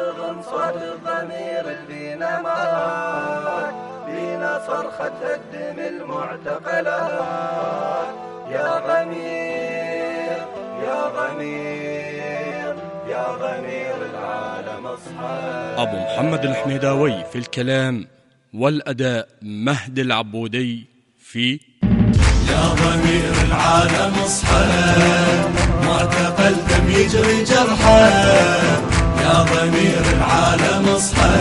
تظن صوت الضمير فينا مات، فينا صرخة تهدم المعتقلات. يا ضمير يا ضمير يا ضمير العالم اصحى. أبو محمد الحميداوي في الكلام والأداء، مهدي العبودي في يا ضمير العالم اصحى، معتقل دم يجري جرحه. يا ضمير العالم اصحى،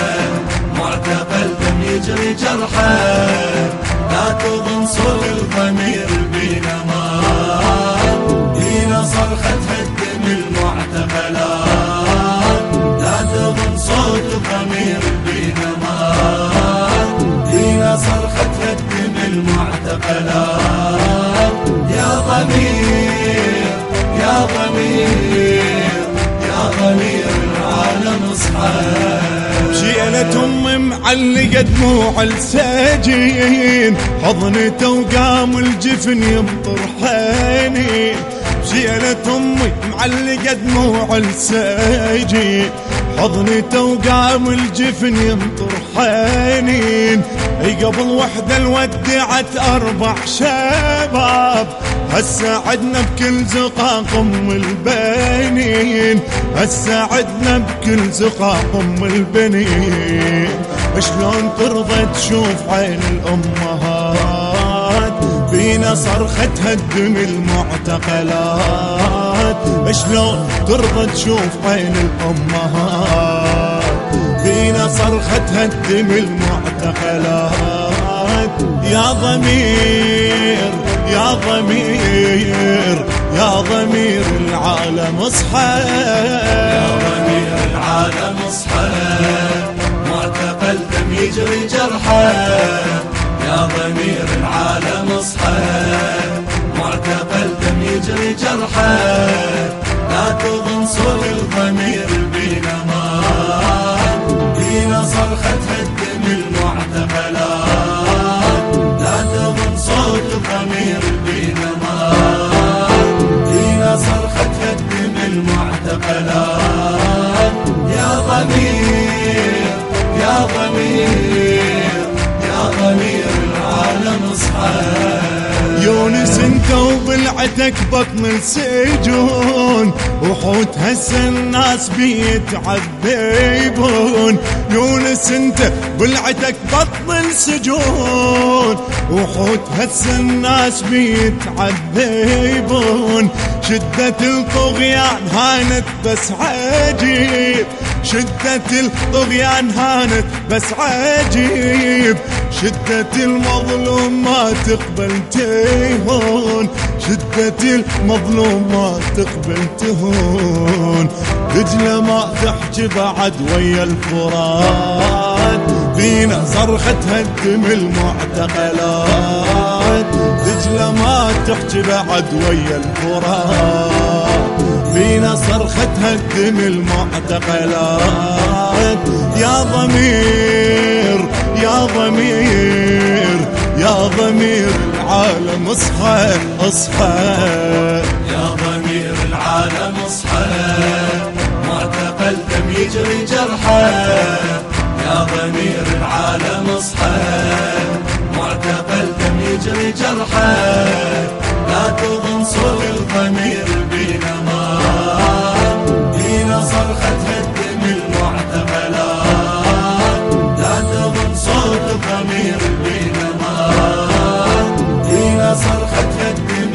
معتقل دم يجري جرحه. لا تظن صوت الضمير بينا مات، بينا صرخة تهدم المعتقلات. لا تظن صوت الضمير بينا مات، بينا صرخة تهدم المعتقلات. يا ضمير يا ضمير يا ضمير العالم اصحى. شيلت أمي معلقة دموع الساجين، حضنته وقام الجفن يمطر حنين. شيلت أمي معلقة دموع الساجين، حضنته وقام الجفن يمطر حنين. قبل وحدة الودعت 4 شباب، هسه عدنا بكل زقاق ام البنين. هسه عدنا بكل زقاق ام البنين. شلون ترضى تشوف عين الامهات، فينا صرخة تهدم المعتقلات. شلون ترضى تشوف عين الامهات، فينا صرخة تهدم المعتقلات. يا ضمير يا ضمير يا ضمير العالم اصحى. يا ضمير العالم اصحى، معتقل دم يجري جرحه. يا ضمير العالم اصحى، معتقل دم يجري جرحه. لا تظن صوت الضمير بينا مات، بينا صرخة تهدم المعتقلات. لا تظن صوت الضمير بينا مات، بينا صرخة تهدم المعتقلات. يا ضمير يا ضمير يا ضمير العالم اصحى. يونس انت وبلعتك بطن السجون، وحوت هسه الناس بيتعذبون. يونس انت بلعتك بطن السجون، وحوت هسه الناس بيتعذبون. شدة الطغيان هانت بس عجيب، شدة الطغيان هانت بس عجيب. شدة المظلوم ما تقبل تهون، شدة المظلوم ما تقبل تهون. دجلة ما تحجي بعد ويا الفرات، فينا صرخة تهدم المعتقلات. دجلة ما تحجي بعد ويا الفرات، فينا صرخة تهدم المعتقلات. يا ضمير يا ضمير يا ضمير العالم اصحى اصحى. يا ضمير العالم اصحى، معتقل دم يجري جرحه. يا ضمير العالم اصحى، معتقل دم يجري جرحه. لا تظن صوت الضمير بينا مات، بينا صرخة تهدم المعتقلات. لا تظن صوت الضمير بينا مات، بينا صرخة تهدم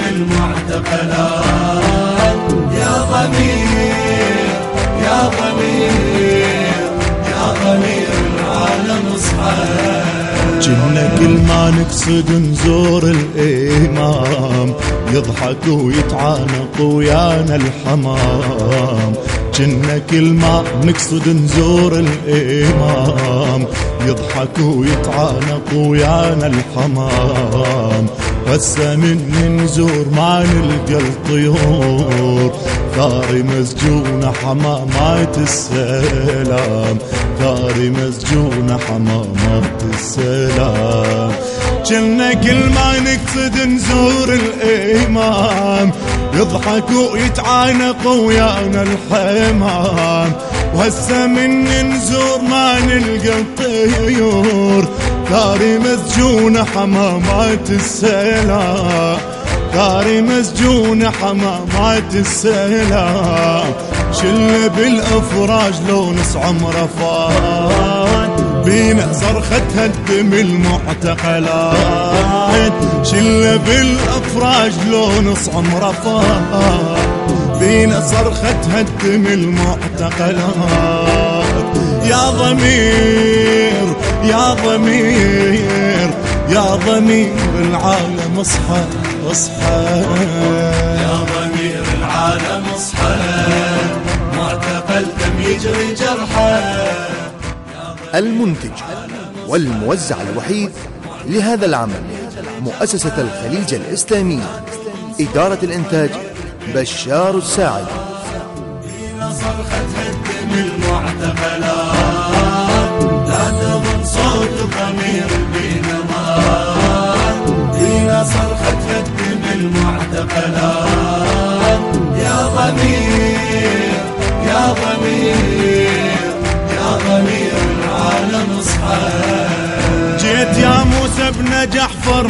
المعتقلات. يا ضمير يا ضمير يا ضمير العالم اصحى. جنا كل ما نقصد نزور الإمام، يضحك ويتعانق ويانا الحمام. جنا كل ما نقصد نزور الإمام، يضحك ويتعانق ويانا الحمام. هسه من نزور ما نلقى الطيور، ثاري مسجونة حمامات السلام. ثاري مسجونة حمامات السلام. جلنا كل ما نقصد نزور الإمام، يضحك ويتعانق ويانا الحمام. وهسه من نزور ما نلقى الطيور، ثاري مسجونة حمامات السيلان، ثاري مسجونة حمامات السيلان، شلة بالأفراج لو نص عمره فات، بينا صرختها الدم المعتقلات، شلة بالأفراج لو نص عمره فات، بينا صرختها الدم المعتقلات. يا ضمير يا ضمير يا ضمير العالم اصحى اصحى، يا ضمير العالم اصحى، معتقل دم يجري جرحه. المنتج والموزع الوحيد لهذا العمل مؤسسة الخليج الإسلامية، إدارة الإنتاج بشار الساعد. بينا صرختها الدم المعتقلات، لا تظن صوت ضمير بينا مات، بينا صرختها الدم المعتقلات. يا ضمير يا ضمير يا ضمير العالم اصحى، جيت يا موسى بن جعفر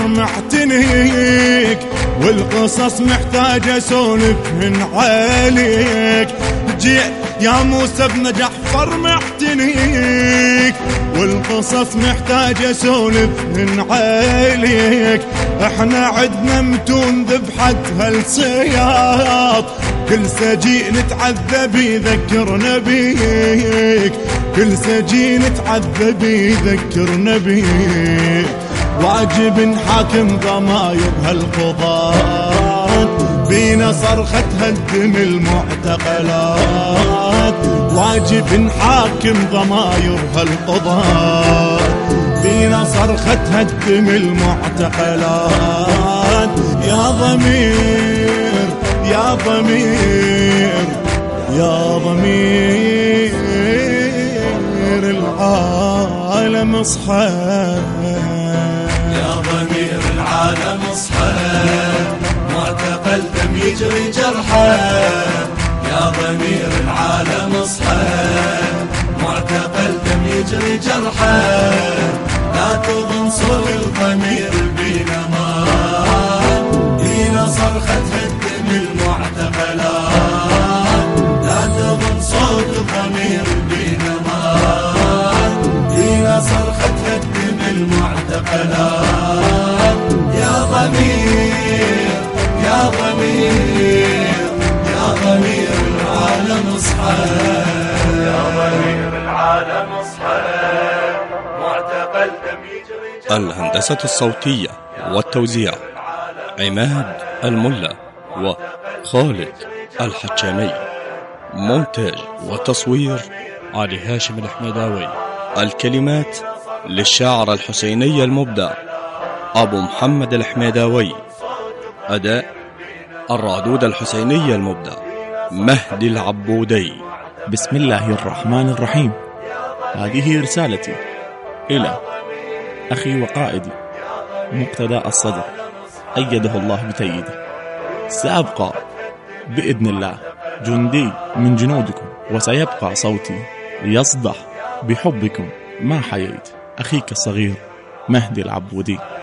معتنيك، والقصص محتاجة اسولف من عليك. جيت يا موسى بن جعفر معتنيك، والقصص محتاجة اسولف من عليك. احنا عدنا متون ذبحتها الصياط، كل سجين نتعذب يذكرنا بيك، كل سجين نتعذب يذكرنا بيك. واجب حاكم ضماير هالقضاة، بينا صرختها الدم المعتقلات. واجب حاكم ضماير هالقضاة، بينا صرختها الدم المعتقلات. يا ضمير يا ضمير يا ضمير العالم اصحى، يا ضمير العالم اصحى، معتقل دم يجري جرحه. يا ضمير العالم اصحى، معتقل دم يجري جرحه. لا تظن صوت الضمير بينا مات، بينا صرختها الدم المعتقلات. لا تظن صوت الضمير بينا مات، بينا صرختها الدم المعتقلات. يا ضمير يا ضمير يا ضمير العالم اصحى، يا ضمير العالم اصحى، معتقل دم يجري جرحه. الهندسة الصوتية والتوزيع عماد الملا وخالد الحجامي، مونتاج وتصوير علي هاشم الحميداوي. الكلمات للشاعر الحسيني المبدع أبو محمد الحميداوي، أداء الرادود الحسيني المبدع مهدي العبودي. بسم الله الرحمن الرحيم. هذه رسالتي إلى أخي وقائدي مقتدى الصدر، أيده الله بتأييده. سأبقى بإذن الله جندي من جنودكم، وسيبقى صوتي ليصدح بحبكم ما حييت. أخيك الصغير مهدي العبودي.